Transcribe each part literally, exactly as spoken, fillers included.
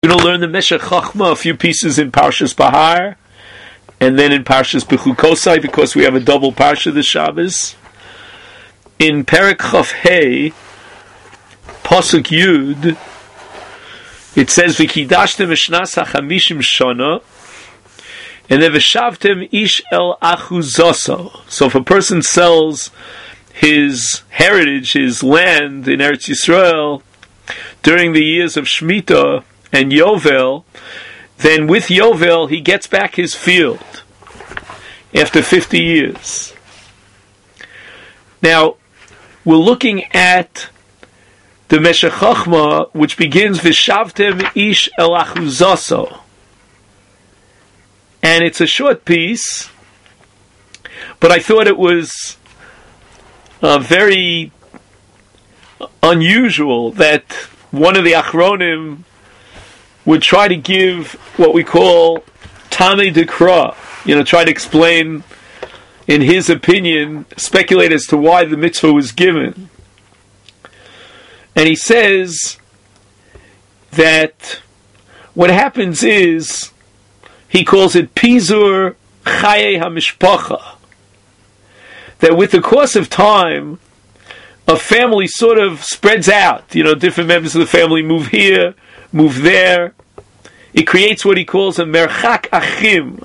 We're going to learn the Meshech Chochma, a few pieces in Parshas Bahar, and then in Parshas Bechukosai, because we have a double Parsha this Shabbos. In Perek Chof Hei, Pasuk Yud, it says, V'kidashtem eshnas hachamishim shana, and then V'shavtem ish el achuzoso. So if a person sells his heritage, his land in Eretz Yisrael, during the years of Shemitah and Yovel, then with Yovel he gets back his field after fifty years. Now, we're looking at the Meshech Chochma, which begins V'shavtem ish el achuzoso. And it's a short piece, but I thought it was uh, very unusual that one of the Achronim would try to give what we call Tamei Dekra, you know, try to explain, in his opinion, speculate as to why the mitzvah was given. And he says that what happens is, he calls it Pizur Chaye HaMishpacha, that with the course of time, a family sort of spreads out. You know, different members of the family move here, move there. It creates what he calls a Merchak Achim.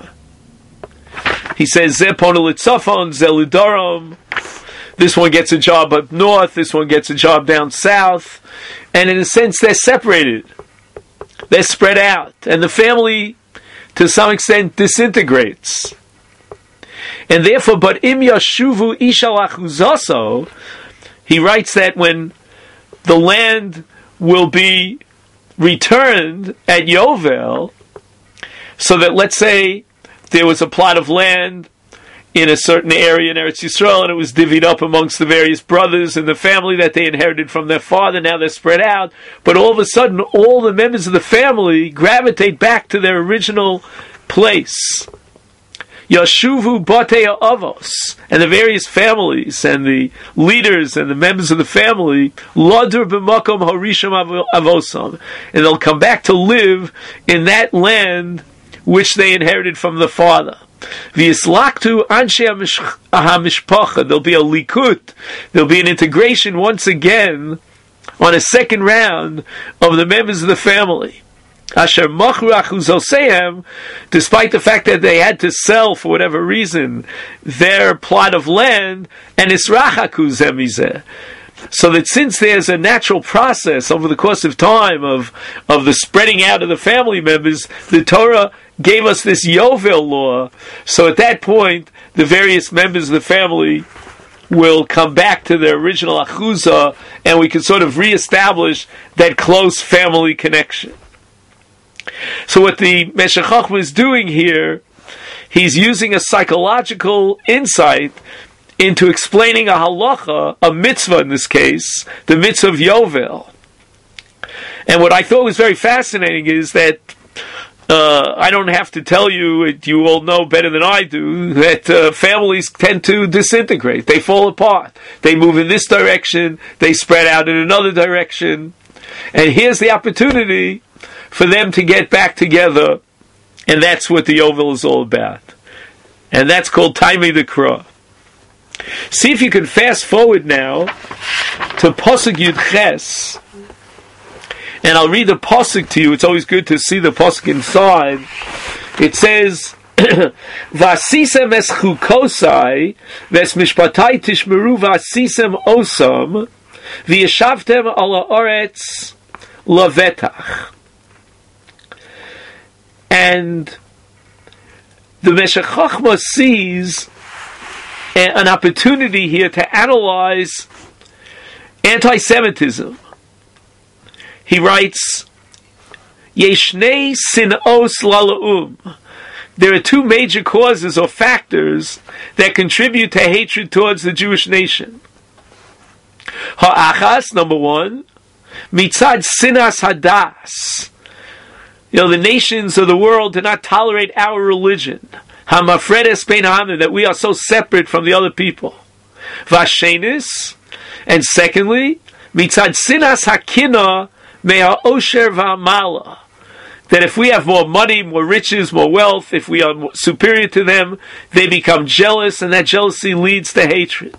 He says, Ze Pona Litzafon, Ze Lidarom. This one gets a job up north, this one gets a job down south. And in a sense, they're separated. They're spread out. And the family, to some extent, disintegrates. And therefore, but im yashuvu ishal achuzaso, he writes that when the land will be returned at Yovel, so that, let's say there was a plot of land in a certain area in Eretz Yisrael, and it was divvied up amongst the various brothers and the family that they inherited from their father. Now they're spread out, but all of a sudden all the members of the family gravitate back to their original place. Yashuvu Batei Avos, and the various families and the leaders and the members of the family, Ladur b'makom harisham avosam, and they'll come back to live in that land which they inherited from the father. V'yislaktu anshe hamishpacha, there'll be a likut, there'll be an integration once again on a second round of the members of the family. Asher machru achuzoseim, despite the fact that they had to sell for whatever reason their plot of land, and israchaku zemizeh, so that since there's a natural process over the course of time of of the spreading out of the family members, the Torah gave us this Yovel law. So at that point, the various members of the family will come back to their original achuzah, and we can sort of reestablish that close family connection. So what the Meshech Chochma is doing here, he's using a psychological insight into explaining a halacha, a mitzvah in this case, the mitzvah of Yovel. And what I thought was very fascinating is that uh, I don't have to tell you, you all know better than I do, that uh, families tend to disintegrate. They fall apart. They move in this direction, they spread out in another direction. And here's the opportunity for them to get back together, and that's what the Yovel is all about. And that's called Tamei Dekra. See if you can fast forward now to Pasuk Yud Ches, and I'll read the Pasuk to you. It's always good to see the Pasuk inside. It says, Vasisem es chukosai, ves mishpatai tishmeru vasisem osam, v'yeshavtem ala oretz lavetach. And the Meshech Chochma sees an opportunity here to analyze anti-Semitism. He writes, Yeshnei sin'os lala'um. There are two major causes or factors that contribute to hatred towards the Jewish nation. Ha'achas, number one, mitzad sinas hadas. You know, the nations of the world do not tolerate our religion. Hamafredes bein ha'amim, that we are so separate from the other people. Vashenis, and secondly, mitzad sinas hakina mea osher v'amala, that if we have more money, more riches, more wealth, if we are more superior to them, they become jealous, and that jealousy leads to hatred.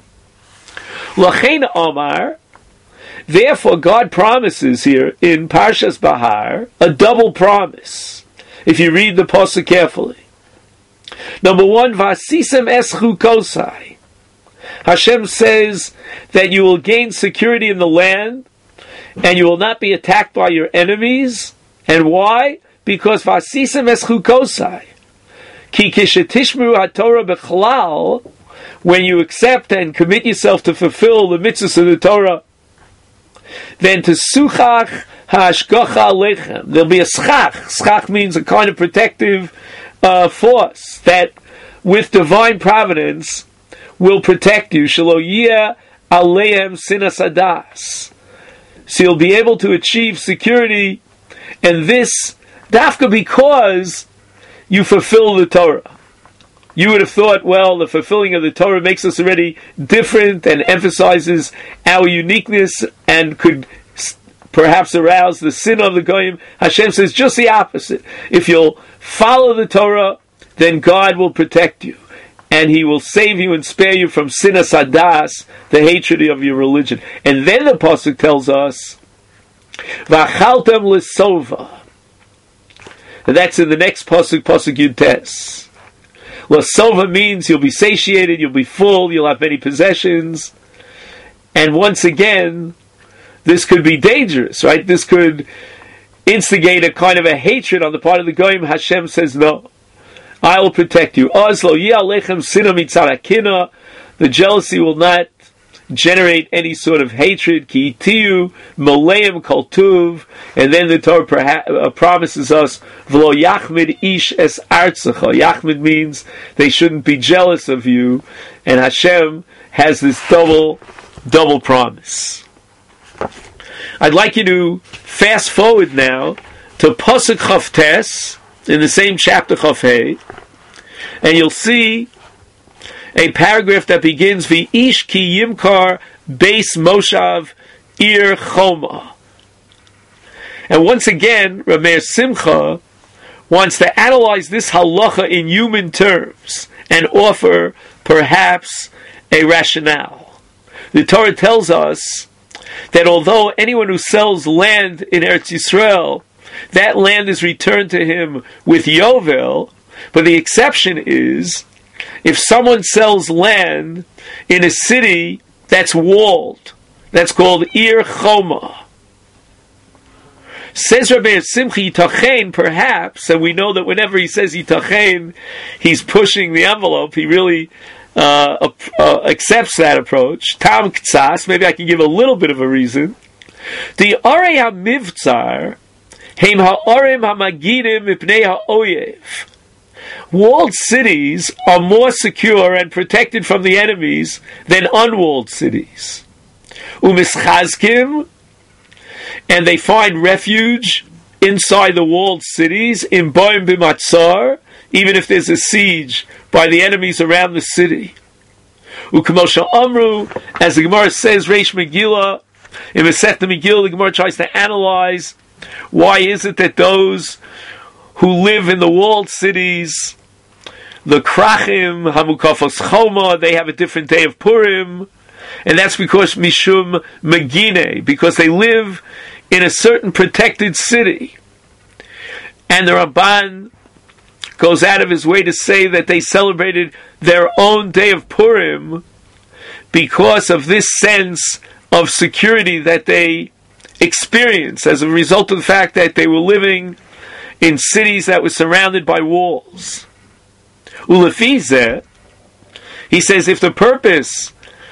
Lachein Omar, therefore God promises here in Parshas Bahar a double promise, if you read the pasuk carefully. Number one, Vasisem eschu kosai. Hashem says that you will gain security in the land, and you will not be attacked by your enemies. And why? Because Vasisem eschu kosai. Ki kishetishmeru haTorah bechlal, when you accept and commit yourself to fulfill the mitzvahs of the Torah, then to suchach ha'ashgacha alechem. There'll be a schach. Schach means a kind of protective uh, force that, with divine providence, will protect you. Shelo yeh aleim sinas hadas. So you'll be able to achieve security, and this dafka because you fulfill the Torah. You would have thought, well, the fulfilling of the Torah makes us already different and emphasizes our uniqueness and could perhaps arouse the sin of the goyim. Hashem says just the opposite. If you'll follow the Torah, then God will protect you, and He will save you and spare you from sinas hadas, the hatred of your religion. And then the pasuk tells us, "V'achaltem l'sova." And that's in the next pasuk, pasuk Yud Tes. L'sova means you'll be satiated, you'll be full, you'll have many possessions. And once again, this could be dangerous, right? This could instigate a kind of a hatred on the part of the goyim. Hashem says, no, I will protect you. Ozlo ya'alechem sina mitzad hakina. The jealousy will not generate any sort of hatred. Ki itiyu moleim kol tuv. And then the Torah perha- uh, promises us, v'lo yachmid ish es artzacha. Yachmid means they shouldn't be jealous of you. And Hashem has this double, double promise. I'd like you to fast forward now to Pasuk Chaf Tes in the same chapter Chaf Hei, and you'll see a paragraph that begins V'ish ki yimkar beis moshav ir choma. And once again, Rameir Simcha wants to analyze this halacha in human terms and offer perhaps a rationale. The Torah tells us that although anyone who sells land in Eretz Yisrael, that land is returned to him with Yovel, but the exception is if someone sells land in a city that's walled, that's called Ir Choma. Says Rabbi Simcha, Yitachen, perhaps, and we know that whenever he says Yitachen, he's pushing the envelope, he really Uh, uh, accepts that approach. Tam ktsas, maybe I can give a little bit of a reason. The Arei HaMivtzar, Heim HaOrim HaMagidim Mipnei HaOyev. Walled cities are more secure and protected from the enemies than unwalled cities. Umischazkim, and they find refuge inside the walled cities, in Boim B'matzar, even if there's a siege by the enemies around the city. U'kamosha Amru, as the Gemara says, Reish Megillah, in Masechta Megillah, the Gemara tries to analyze why is it that those who live in the walled cities, the Krachim, Hamukafos Choma, they have a different day of Purim, and that's because Mishum Megine, because they live in a certain protected city. And the Ramban goes out of his way to say that they celebrated their own day of Purim because of this sense of security that they experienced as a result of the fact that they were living in cities that were surrounded by walls. Ulefizeh, he says, if the purpose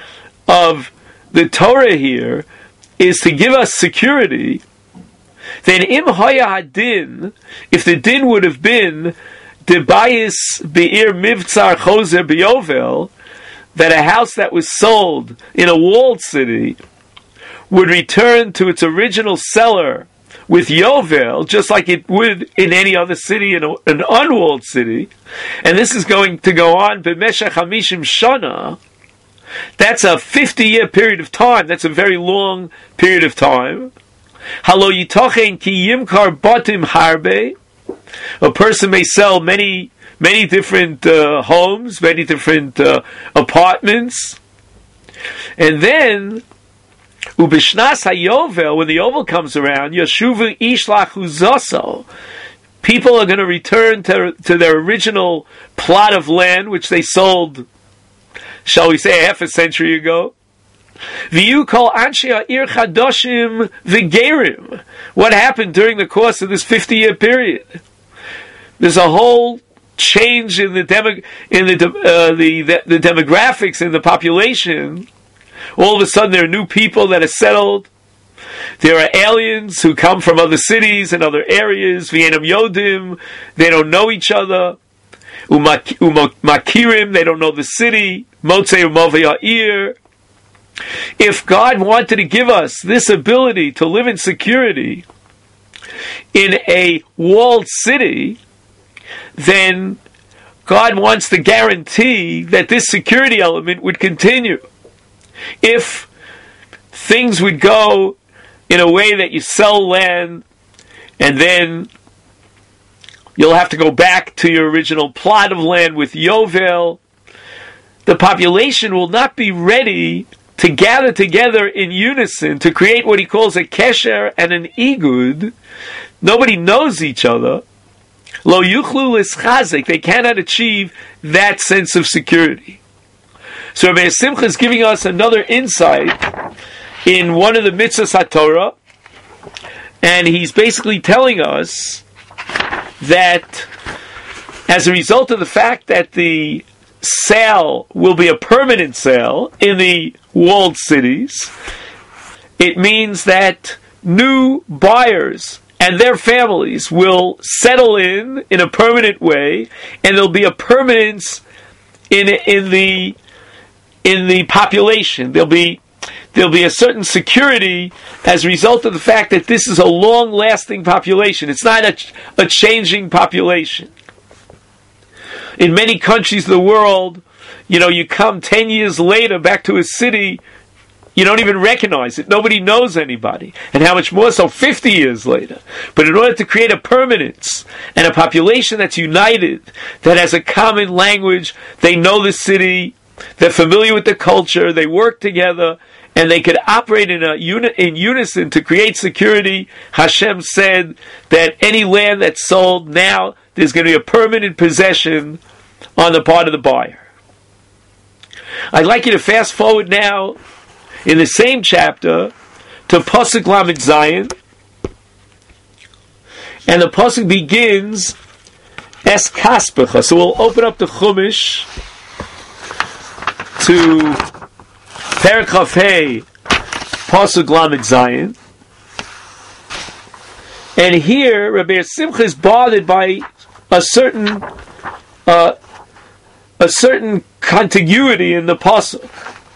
of the Torah here is to give us security, then im haya hadin, if the din would have been Debayis be'ir mivtzar chozer b'yovel, that a house that was sold in a walled city would return to its original seller with Yovel, just like it would in any other city, in a, an unwalled city, and this is going to go on b'meshach hamishim shana. That's a fifty-year period of time. That's a very long period of time. Halo yitochen ki yimkar batim harbe. A person may sell many, many different uh, homes, many different uh, apartments, and then ubishnas hayovel, when the yovel comes around, yashuvu ishlach uzoso. People are going to return to, to their original plot of land, which they sold, shall we say, half a century ago. V'yu kol anshe ha'ir chadoshim v'gerim. What happened during the course of this fifty-year period? There's a whole change in the demo, in the, uh, the, the the demographics in the population. All of a sudden, there are new people that are settled. There are aliens who come from other cities and other areas. V'yenam yodim, they don't know each other. Umakirim, they don't know the city. Motzei u'movei ha'ir. If God wanted to give us this ability to live in security in a walled city, then God wants to guarantee that this security element would continue. If things would go in a way that you sell land and then you'll have to go back to your original plot of land with Yovel, the population will not be ready to gather together in unison to create what he calls a kesher and an igud. Nobody knows each other. Lo yuchlu lischazik, they cannot achieve that sense of security. So Rabbi Simcha is giving us another insight in one of the mitzvahs HaTorah, and he's basically telling us that as a result of the fact that the sale will be a permanent sale in the walled cities, it means that new buyers and their families will settle in in a permanent way, and there'll be a permanence in in the in the population. There'll be there'll be a certain security as a result of the fact that this is a long-lasting population. It's not a, a changing population. In many countries of the world, you know, you come ten years later back to a city, you don't even recognize it. Nobody knows anybody. And how much more so fifty years later. But in order to create a permanence and a population that's united, that has a common language, they know the city, they're familiar with the culture, they work together, and they could operate in a uni- in unison to create security. Hashem said that any land that's sold now, there's going to be a permanent possession on the part of the buyer. I'd like you to fast forward now in the same chapter to Pasuk Lamed Zayin, and the Pasuk begins Es Kaspecha. So we'll open up the Chumash to Perek Chaf Hei, Pasuk Lamed Zayin, and here Rabbi Simcha is bothered by a certain uh, a certain contiguity in the pasuk.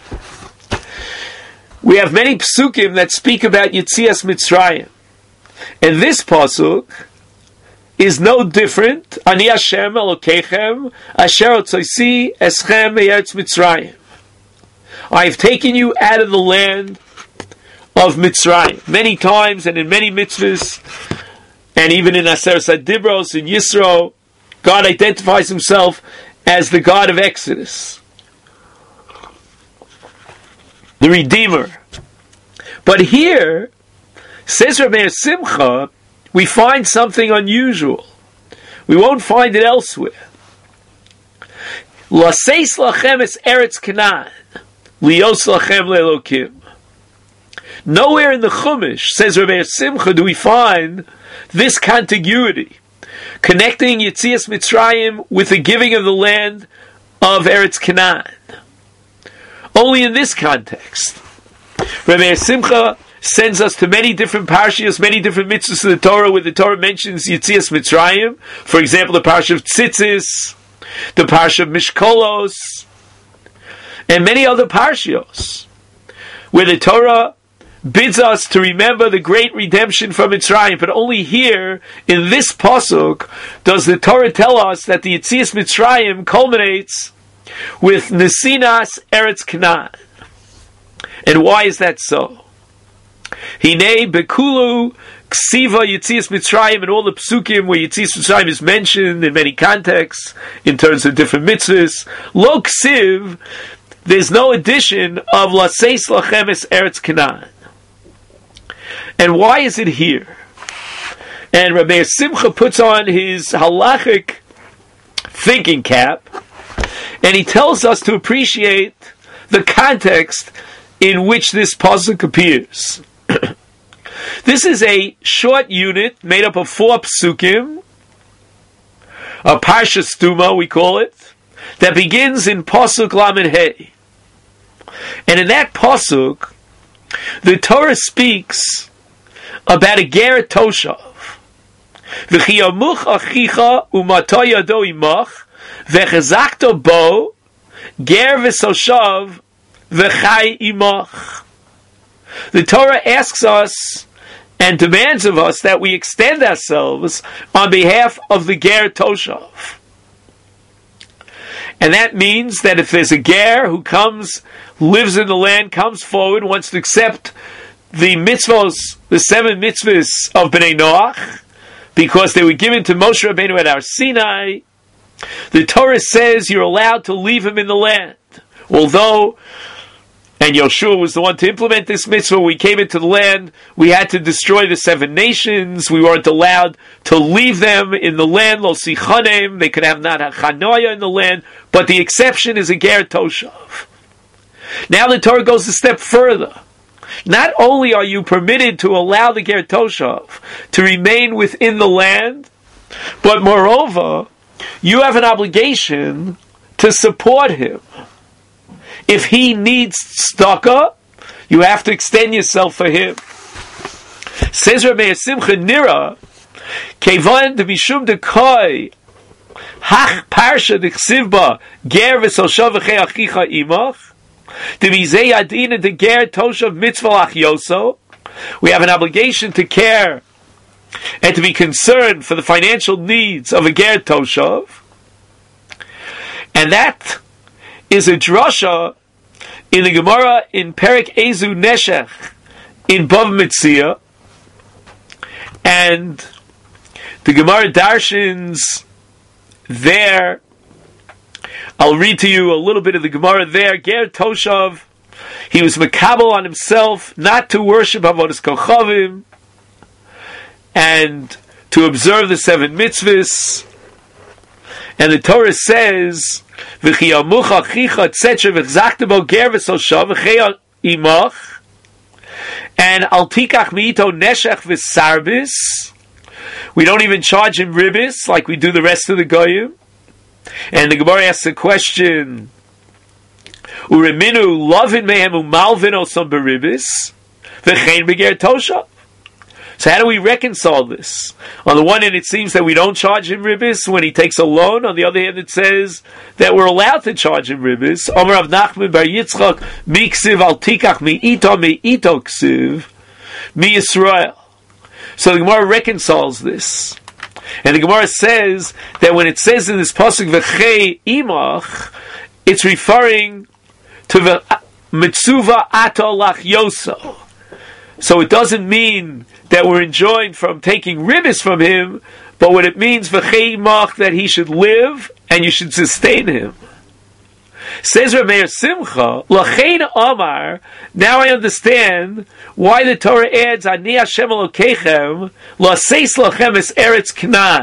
We have many psukim that speak about Yetzias Mitzrayim, and this pasuk is no different. Ani Hashem Elokeichem Asher Otzosi Eschem Me'eretz Mitzrayim. I have taken you out of the land of Mitzrayim. Many times, and in many mitzvahs, and even in Aseret Dibros, in Yisro, God identifies himself as the God of Exodus, the Redeemer. But here, says Rabbi Simcha, we find something unusual. We won't find it elsewhere. L'seis lachem es Eretz Canaan, lios lachem le'elokim. Nowhere in the Chumash, says Rabbi Simcha, do we find this contiguity, connecting Yetzias Mitzrayim with the giving of the land of Eretz Canaan. Only in this context. Rabbi Simcha sends us to many different parashiyos, many different mitzvahs of the Torah, where the Torah mentions Yetzias Mitzrayim. For example, the parasha of Tzitzis, the parasha of Mishkolos, and many other parashiyos, where the Torah bids us to remember the great redemption from Mitzrayim. But only here, in this pasuk, does the Torah tell us that the Yetzias Mitzrayim culminates with Nesinas Eretz Canaan. And why is that so? Hinei Bekulu Ksiva Yitzias Mitzrayim, and all the psukim where Yitzias Mitzrayim is mentioned in many contexts in terms of different mitzvahs. Lo Ksiv, there's no addition of Laseis Lachemes Eretz Canaan. And why is it here? And Rabbi Simcha puts on his halachic thinking cap, and he tells us to appreciate the context in which this pasuk appears. This is a short unit made up of four psukim, a parsha stuma we call it, that begins in pasuk lamed hey. And in that pasuk, the Torah speaks about a ger toshav. V'chiyamuch achicha umato yado imach v'chezakto bo ger v'soshav v'chai imach. The Torah asks us and demands of us that we extend ourselves on behalf of the ger toshav. And that means that if there's a ger who comes, lives in the land, comes forward, wants to accept the mitzvahs, the seven mitzvahs of Bnei Noach, because they were given to Moshe Rabbeinu at Har Sinai, the Torah says you're allowed to leave him in the land. Although, and Yoshua was the one to implement this mitzvah, when we came into the land, we had to destroy the seven nations. We weren't allowed to leave them in the land. Lo sichanem, they could have not a chanoya in the land, but the exception is a ger toshav. Now the Torah goes a step further. Not only are you permitted to allow the ger toshav to remain within the land, but moreover, you have an obligation to support him. If he needs tzedakah, you have to extend yourself for him. Says Rabbi Simcha Nira, Kevan de Mishum de Koi, Hach Parsha de Chsivba, Ger v'soshav v'chei achicha imach, de Mizei Adina de Ger Toshav Mitzvah Achyoso. We have an obligation to care and to be concerned for the financial needs of a Ger Toshav. And that is a drasha in the Gemara in Perek Ezu Neshech in Bav Metzia, and the Gemara darshins there. I'll read to you a little bit of the Gemara there. Ger Toshav, he was makabel on himself not to worship Avodas Kochavim and to observe the seven mitzvahs. And the Torah says, "V'chiyamuch achicha tzetcher v'chzakta bo ger v'soshav v'chei imach, and al tikach miito neshech v'sarbis." We don't even charge him ribis like we do the rest of the goyim. And the Gemara asks the question, "Ureminu lovin mehem umalvin osam beribis v'chein beger toshav." So how do we reconcile this? On the one hand, it seems that we don't charge him ribis when he takes a loan. On the other hand, it says that we're allowed to charge him ribis. Omer Rav Nachman bar Yitzchak, mi ksiv al tikach mi ito mi ito ksiv mi Yisrael. So the Gemara reconciles this. And the Gemara says that when it says in this pasuk v'chei imach, it's referring to the mitzuva ato lach yoso. So it doesn't mean that we're enjoined from taking ribis from him, but what it means v'chei imach, that he should live and you should sustain him. Says Rav Meir Simcha, Lachein Amar, now I understand why the Torah adds Ani Hashem Elokeichem Laseis Lachem Es Eretz Canaan.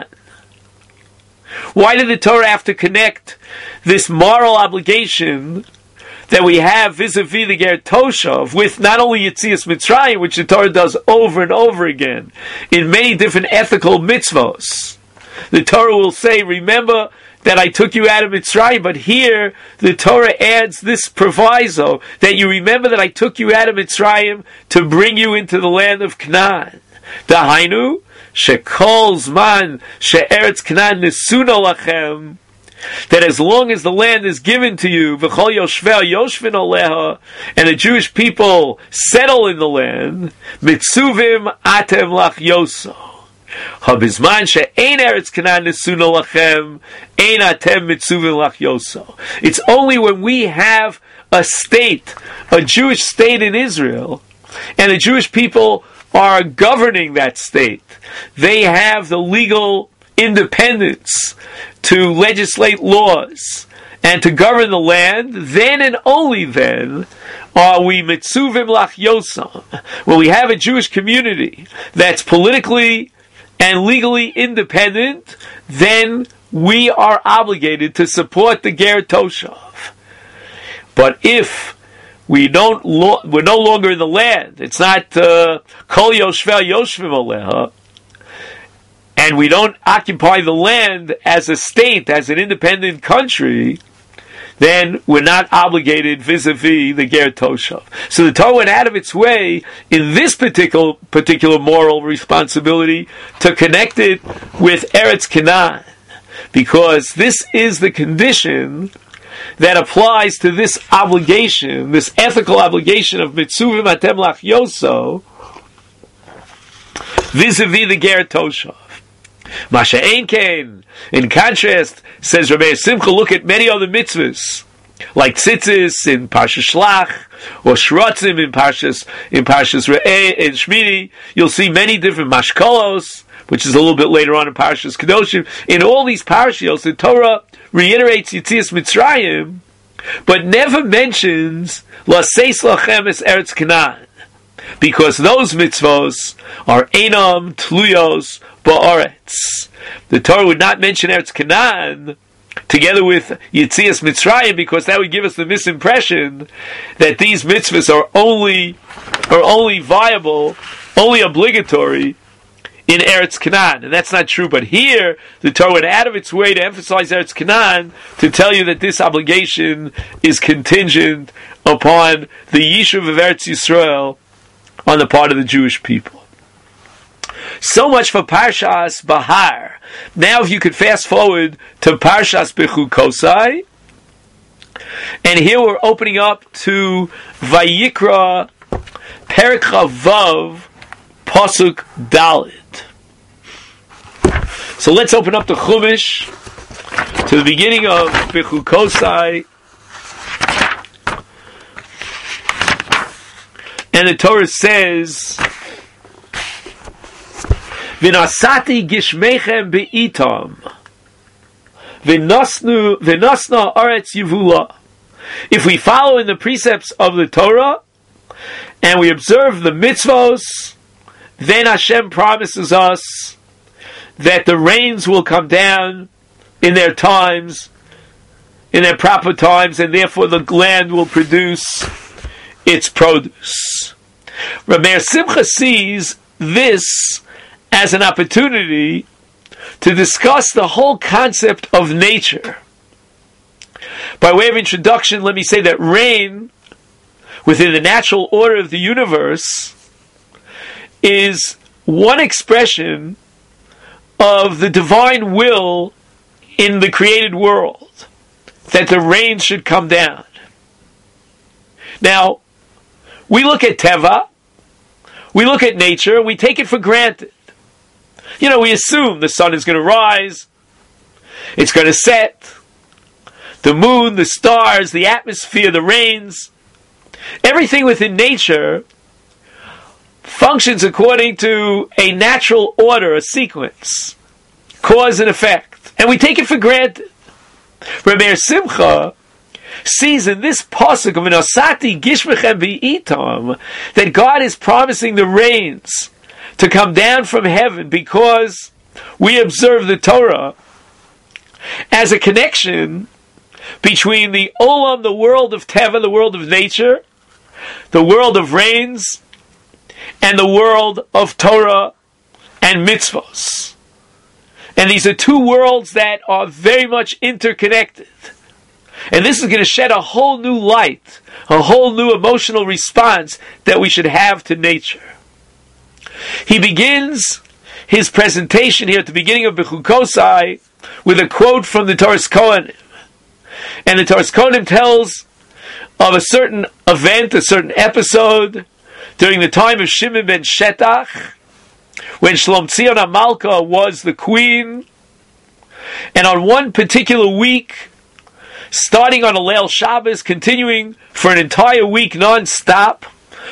Why did the Torah have to connect this moral obligation that we have vis-a-vis the Ger Toshav with not only Yetzias Mitzrayim, which the Torah does over and over again in many different ethical mitzvos? The Torah will say, remember that I took you out of Mitzrayim, but here the Torah adds this proviso that you remember that I took you out of Mitzrayim to bring you into the land of Canaan. Dahainu shekol zman she'eretz Canaan nesuna lachem, that as long as the land is given to you, v'chol yoshvei yoshvin oleha, and the Jewish people settle in the land, mitzuvim atem lach yoso. Habizman she'ein eretz Canaan nesuna lachem, ein atem mitzuvim lach yoso. It's only when we have a state, a Jewish state in Israel, and the Jewish people are governing that state. They have the legal independence to legislate laws and to govern the land. Then and only then are we mitzuvim lachyosam. When we have a Jewish community that's politically and legally independent, then we are obligated to support the Ger Toshav. But if we don't, lo- we're no longer in the land, it's not Kol Yoshvel Yoshvim Aleha, and we don't occupy the land as a state, as an independent country, then we're not obligated vis-a-vis the Ger Toshav. So the Torah went out of its way in this particular particular moral responsibility to connect it with Eretz Canaan, because this is the condition that applies to this obligation, this ethical obligation of mitzuvim atem lachyoso, vis-a-vis the Ger Toshav. Masha Ein Kain, in contrast, says Rabbi Simcha, look at many other mitzvahs, like tzitzis in Parshas Shlach, or shrotzim in Parshas in Parshas Re'eh and Shmini. You'll see many different mashkolos, which is a little bit later on in Parshas Kedoshim. In all these parashiyos, the Torah reiterates Yitzias Mitzrayim, but never mentions Laseis Lachem es Eretz Canaan, because those mitzvos are Einam Tluyos Ba'aretz. The Torah would not mention Eretz Canaan together with Yitzias Mitzrayim, because that would give us the misimpression that these mitzvahs are only are only viable, only obligatory in Eretz Canaan, and that's not true. But here, the Torah went out of its way to emphasize Eretz Canaan to tell you that this obligation is contingent upon the Yishuv of Eretz Yisrael on the part of the Jewish people. So much for Parshas Bahar. Now, if you could fast forward to Parshas Bechukosai, and here we're opening up to Vayikra Perek Chavav Pasuk Dalet. So let's open up the Chumash to the beginning of Bechukosai, and the Torah says, V'nasati gishmechem be'itam, v'nasnu v'nasna aretz yivula. If we follow in the precepts of the Torah and we observe the mitzvos, then Hashem promises us that the rains will come down in their times, in their proper times, and therefore the land will produce its produce. Rameir Simcha sees this as an opportunity to discuss the whole concept of nature. By way of introduction, let me say that rain, within the natural order of the universe, is one expression of the divine will in the created world, that the rain should come down. Now, we look at Teva, we look at nature, we take it for granted. You know, we assume the sun is going to rise, it's going to set, the moon, the stars, the atmosphere, the rains, everything within nature functions according to a natural order, a sequence, cause and effect, and we take it for granted. Rameir Simcha sees in this pasuk of V'nosati gishmechem be'itam that God is promising the rains to come down from heaven because we observe the Torah as a connection between the olam, the world of Teva, the world of nature, the world of rains, and the world of Torah and mitzvos. And these are two worlds that are very much interconnected. And this is going to shed a whole new light, a whole new emotional response that we should have to nature. He begins his presentation here at the beginning of Bechukosai with a quote from the Toras Kohanim. And the Toras Kohanim tells of a certain event, a certain episode during the time of Shimon ben Shetach, when Shlom Tzion HaMalka was the queen. And on one particular week, starting on a Leil Shabbos, continuing for an entire week non-stop,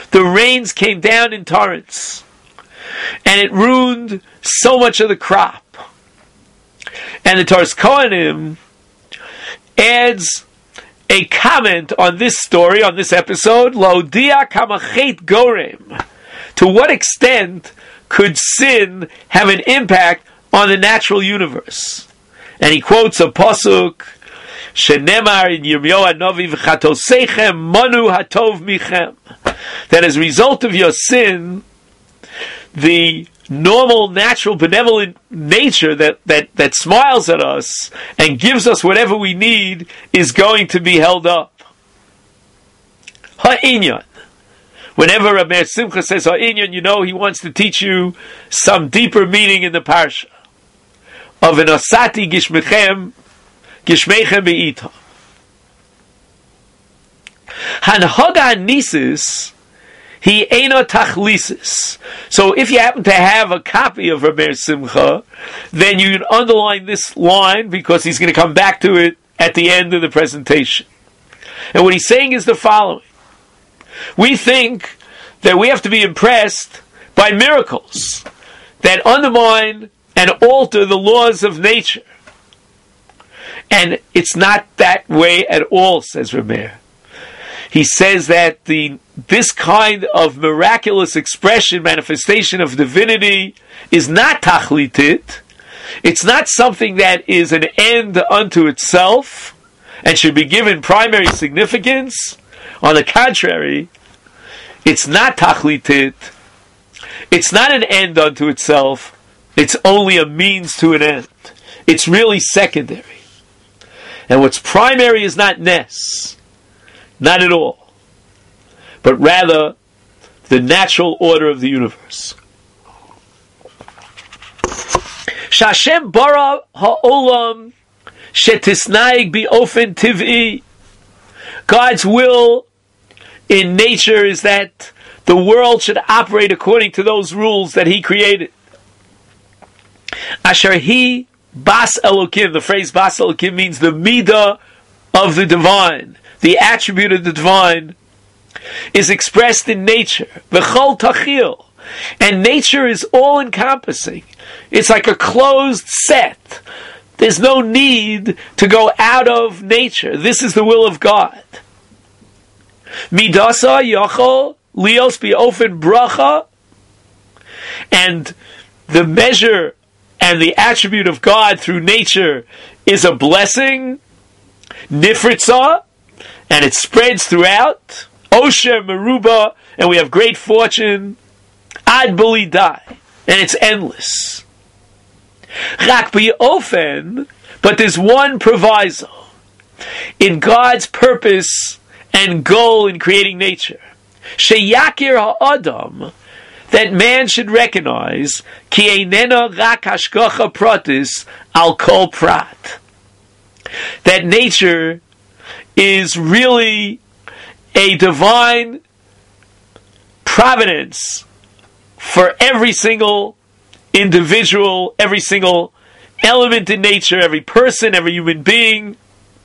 the rains came down in torrents, and it ruined so much of the crop. And the Toras Kohanim adds a comment on this story, on this episode, Laudia kamachet gorem. To what extent could sin have an impact on the natural universe? And he quotes a pasuk, Shenemar in Yirmiyahu Hanavi v'chatosechem manu hatov michem. That as a result of your sin, the normal, natural, benevolent nature that, that, that smiles at us and gives us whatever we need is going to be held up. Ha'inyan. Whenever Rabbi Simcha says Ha'inyan, you know he wants to teach you some deeper meaning in the parsha of an asati gishmechem gishmechem be'ita. Hanhaga nisis he eino tachlisis. So if you happen to have a copy of Rabbi Simcha, then you can underline this line because he's going to come back to it at the end of the presentation. And what he's saying is the following. We think that we have to be impressed by miracles that undermine and alter the laws of nature. And it's not that way at all, says Rameir. He says that the this kind of miraculous expression, manifestation of divinity is not tachlitit. It's not something that is an end unto itself and should be given primary significance. On the contrary, it's not tachlitit. It's not an end unto itself. It's only a means to an end. It's really secondary. And what's primary is not nes. Not at all. But rather, the natural order of the universe. Shashem bara ha'olam shetisnaig bi'ofen tiv'i. God's will in nature is that the world should operate according to those rules that He created. Asher He Bas Elokim. The phrase Bas Elokim means the midah of the divine. The attribute of the divine is expressed in nature. V'chol tachil. And nature is all-encompassing. It's like a closed set. There's no need to go out of nature. This is the will of God. Midasa yachol lios bi'ofen bracha. And the measure and the attribute of God through nature is a blessing. Nifritza. And it spreads throughout. Osher Meruba, and we have great fortune. Ad Buli Dai, and it's endless. Rak B'Ofen, but there's one proviso in God's purpose and goal in creating nature. Sheyakir ha'adam, that man should recognize ki einena rak hashgacha pratis al kol prat. That nature is really a divine providence for every single individual, every single element in nature, every person, every human being.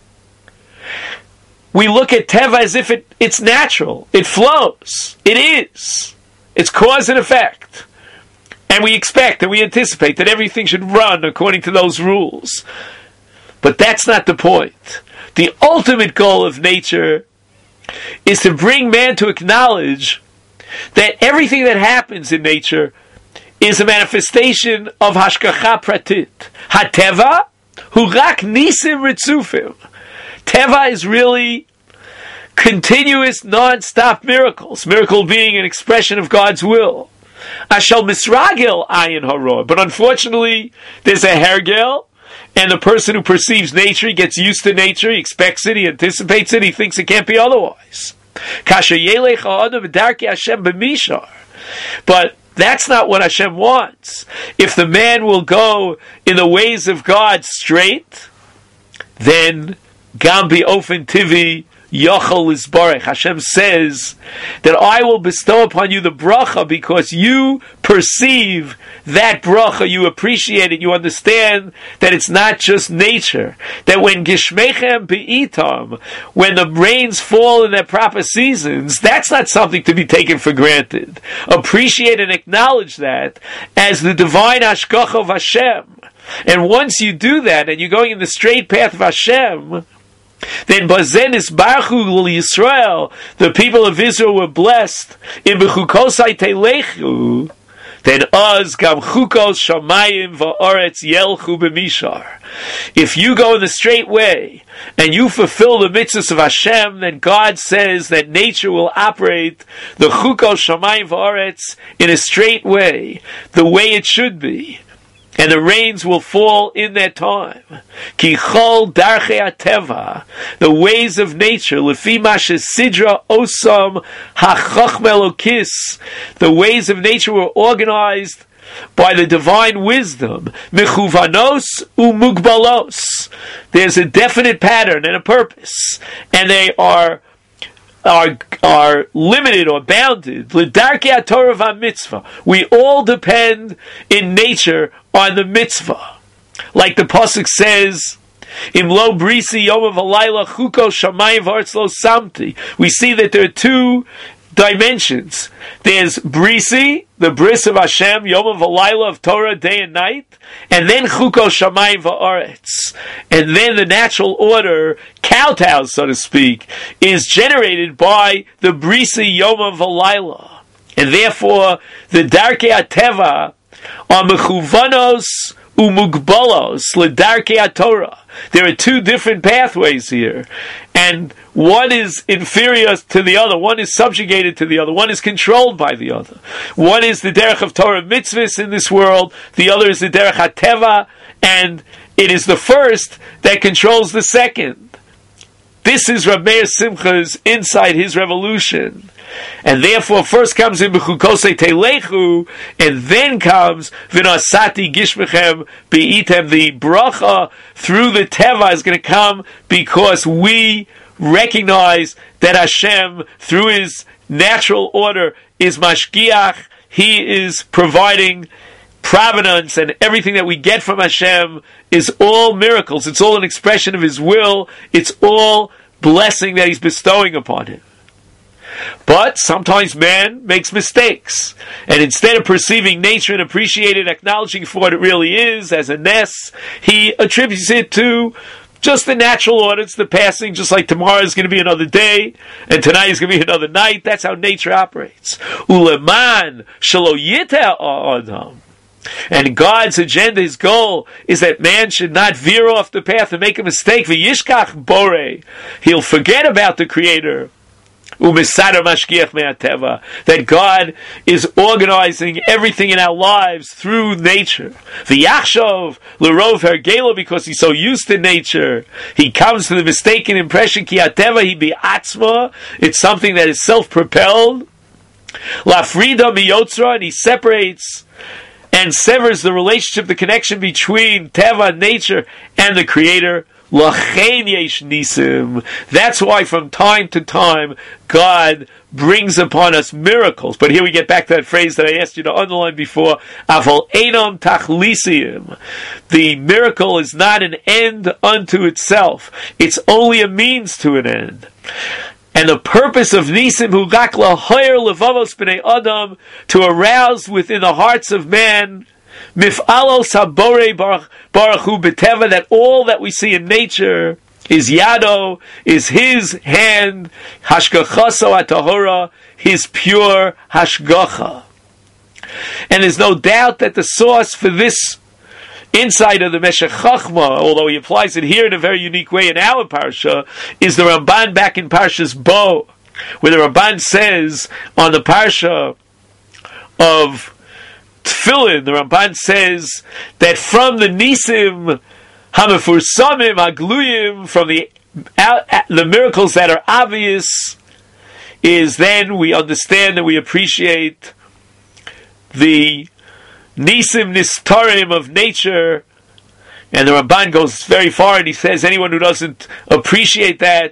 We look at Teva as if it, it's natural. It flows. It is. It's cause and effect. And we expect and we anticipate that everything should run according to those rules. But that's not the point. The ultimate goal of nature is to bring man to acknowledge that everything that happens in nature is a manifestation of hashgacha pratit. HaTeva hu rak nisim ritzufim. Teva is really continuous, non-stop miracles. Miracle being an expression of God's will. Ashal misragel ayin hara. But unfortunately, there's a hergel. And the person who perceives nature, he gets used to nature, he expects it, he anticipates it, he thinks it can't be otherwise. But that's not what Hashem wants. If the man will go in the ways of God straight, then Gambi Ofen Tivi Yochel Isbarech. Hashem says that I will bestow upon you the bracha because you perceive that bracha, you appreciate it, you understand that it's not just nature. That when Gishmechem Be'itam, when the rains fall in their proper seasons, that's not something to be taken for granted. Appreciate and acknowledge that as the divine Hashgacha of Hashem. And once you do that, and you're going in the straight path of Hashem, then Bazen is Baruchu Yisrael, the people of Israel were blessed. In Bechukosai Telechu, then Oz Gam Chukos Shamayim Va'aretz Yelchu B'mishar. If you go in the straight way and you fulfill the mitzvahs of Hashem, then God says that nature will operate the Chukos Shamayim Va'aretz in a straight way, the way it should be. And the rains will fall in that time. Ki chol darchei ateva, the ways of nature, lefi mashes sidra osam hachachma elokis, the ways of nature were organized by the divine wisdom. Mechuvanos umugbalos. There's a definite pattern and a purpose, and they are are are limited or bounded. L'darkei Torah v'mitzvah. We all depend in nature on the mitzvah. Like the pasuk says, Im lo brisi yom v'layla chuko shamayim v'aretz lo samti. We see that there are two dimensions. There's brisi, the bris of Hashem, yom v'layla of Torah, day and night, and then chuko shamayim v'aretz. And then the natural order, kowtows, so to speak, is generated by the brisi yom v'layla. And therefore, the darkei ateva are mechuvanos umugbalos l'darkei Torah. There are two different pathways here, and one is inferior to the other, one is subjugated to the other, one is controlled by the other. One is the derech of Torah mitzvahs in this world, the other is the derech hateva, and it is the first that controls the second. This is Reb Meir Simcha's inside his revolution. And therefore, first comes in Bechukosei Telechu, and then comes V'nasati Gishmechem Be'item. The bracha through the Teva is going to come because we recognize that Hashem, through His natural order, is Mashgiach. He is providing providence, and everything that we get from Hashem is all miracles. It's all an expression of His will. It's all blessing that He's bestowing upon Him. But sometimes man makes mistakes, and instead of perceiving nature and appreciating and acknowledging for what it really is as a ness, he attributes it to just the natural order. It's the passing, just like tomorrow is going to be another day, and tonight is going to be another night. That's how nature operates. Uleman shelo yiteh adam. And God's agenda, His goal, is that man should not veer off the path and make a mistake. V'yishkach borei. He'll forget about the Creator. That God is organizing everything in our lives through nature. V'yachshov l'rov hergelo, because he's so used to nature, he comes to the mistaken impression ki ateva hi bi'atzma. It's something that is self-propelled. Lafrida miyotzra, and he separates and severs the relationship, the connection between teva, nature, and the Creator. Lachein yesh nisim. That's why from time to time God brings upon us miracles. But here we get back to that phrase that I asked you to underline before. Aval enom tachlisiim. The miracle is not an end unto itself. It's only a means to an end. And the purpose of nisim hu rak lahoyer levavos b'nei adam, to arouse within the hearts of man mif'alo sabore baruch hu b'teva, that all that we see in nature is yado, is His hand, hashgachaso atahora, His pure hashgacha. And there's no doubt that the source for this insight of the Meshech Chachma, although he applies it here in a very unique way in our parsha, is the Ramban back in Parshas Bo, where the Ramban says on the parsha of Tefillin, the Ramban says that from the Nisim Hamefursamim Hagluyim, from the the miracles that are obvious, is then we understand and we appreciate the Nisim Nistarim of nature. And the Ramban goes very far and he says anyone who doesn't appreciate that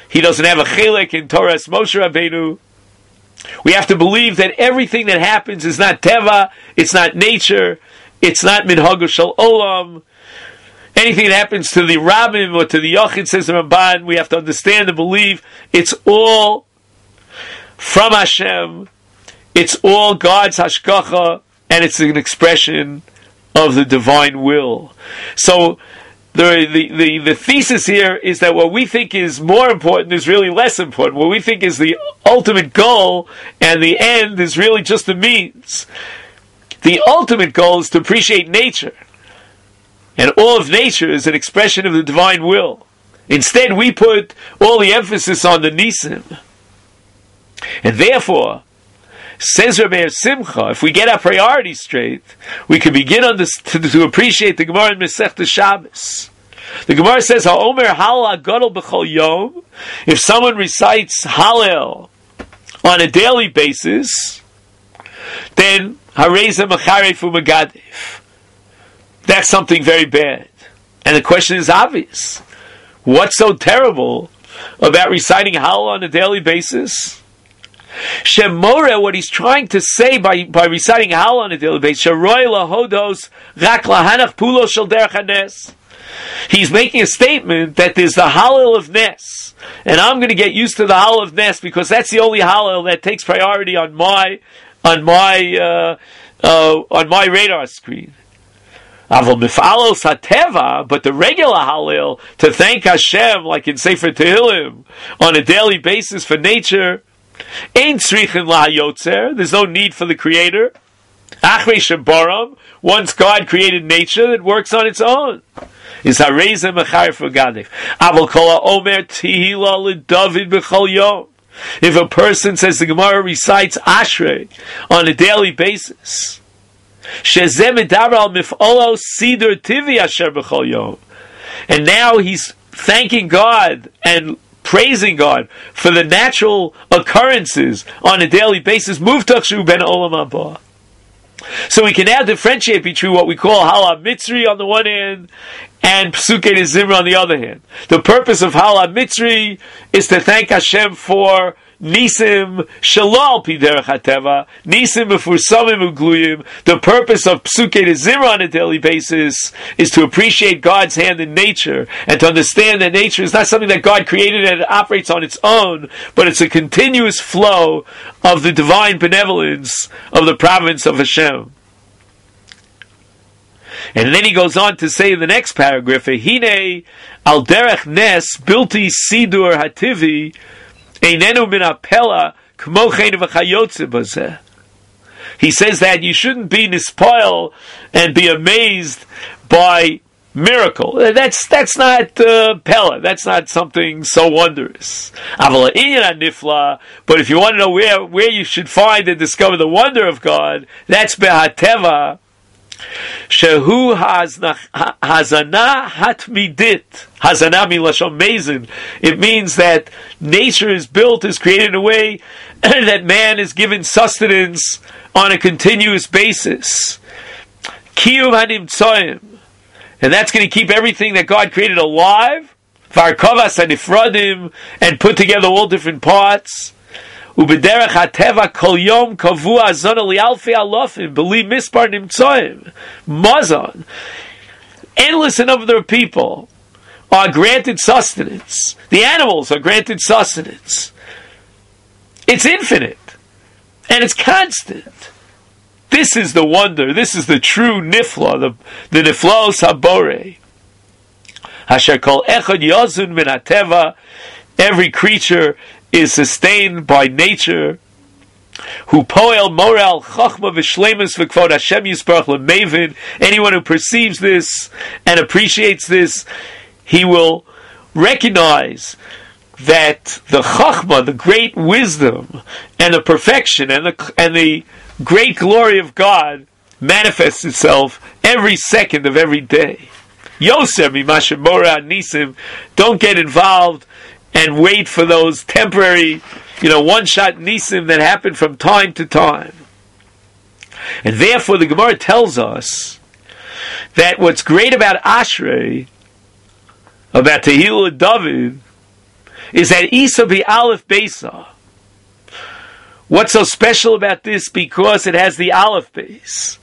he doesn't have a chelek in Torah's Moshe Rabbeinu. We have to believe that everything that happens is not teva, it's not nature, it's not minhagu shel olam. Anything that happens to the Rabbim or to the Yochid, says the Ramban, we have to understand and believe it's all from Hashem, it's all God's hashgacha, and it's an expression of the divine will. So the, the, the, the thesis here is that what we think is more important is really less important. What we think is the ultimate goal and the end is really just the means. The ultimate goal is to appreciate nature. And all of nature is an expression of the divine will. Instead, we put all the emphasis on the Nisim. And therefore, says Rabbi Simcha, if we get our priorities straight, we can begin on this, to, to appreciate the Gemara in Masechta Shabbos. The Gemara says, "Ha'omer Hallel Gadol b'chol yom." If someone recites Hallel on a daily basis, then Hareza Macharefu Magadef. That's something very bad. And the question is obvious. What's so terrible about reciting Hallel on a daily basis? Shemore, what he's trying to say by, by reciting Hallel on a daily basis, Sheroy lahodos rak lahanach pulo shel derech hanes. He's making a statement that there's the Hallel of Nes. And I'm going to get used to the Hallel of Nes because that's the only Hallel that takes priority on my, on my, uh, uh, on my radar screen. Aval mifalos hateva, but the regular Hallel to thank Hashem, like in Sefer Tehillim, on a daily basis for nature, ain't tzrichin lahayotzer. There's no need for the Creator. Achrei shebaram, once God created nature, it works on its own. Is hareza mecharef v'gadif. Aval kol ha'omer tehila leDavid b'chol yom. If a person, says the Gemara, recites Ashrei on a daily basis, and now he's thanking God and praising God for the natural occurrences on a daily basis. So we can now differentiate between what we call Hala Mitzri on the one hand and Psukei de Zimra on the other hand. The purpose of Hala Mitzri is to thank Hashem for Nisim Shalal Piderech HaTeva, Nisim Mefursamim Ugluyim. The purpose of Psukei de Zimra on a daily basis is to appreciate God's hand in nature and to understand that nature is not something that God created and it operates on its own, but it's a continuous flow of the divine benevolence of the province of Hashem. And then he goes on to say in the next paragraph, Hine al derech nes bilti sidur hativi einenu min apela kmo chen v'chayotze bazeh. He says that you shouldn't be nispoil and be amazed by miracle. That's that's not uh, pella. That's not something so wondrous. But if you want to know where where you should find and discover the wonder of God, that's behateva. Shehu hazana hatmidit. Hazana milashon mezin. It means that nature is built, is created in a way that man is given sustenance on a continuous basis. Kiyum hanimtsoim. And that's going to keep everything that God created alive. Varkovas hanifradim, and put together all different parts. Ubederech hateva kol yom kavu azon lialfi alofim beli mispar nimtsoim mazon. Endless number of people are granted sustenance. The animals are granted sustenance. It's infinite and it's constant. This is the wonder. This is the true nifla, the the niflaos habore. Hasher kol echad yazun min hateva. Every creature is sustained by nature. Who poel moral chachma v'shleimus v'kvod Hashem yisparach lemevin. Anyone who perceives this and appreciates this, he will recognize that the chachma, the great wisdom, and the perfection, and the and the great glory of God manifests itself every second of every day. Yosef mimashem mora nisim. Don't get involved and wait for those temporary, you know, one-shot nisim that happen from time to time. And therefore the Gemara tells us that what's great about Ashrei, about Tehillah David, is that Isa be Aleph Beisa. What's so special about this? Because it has the Aleph base.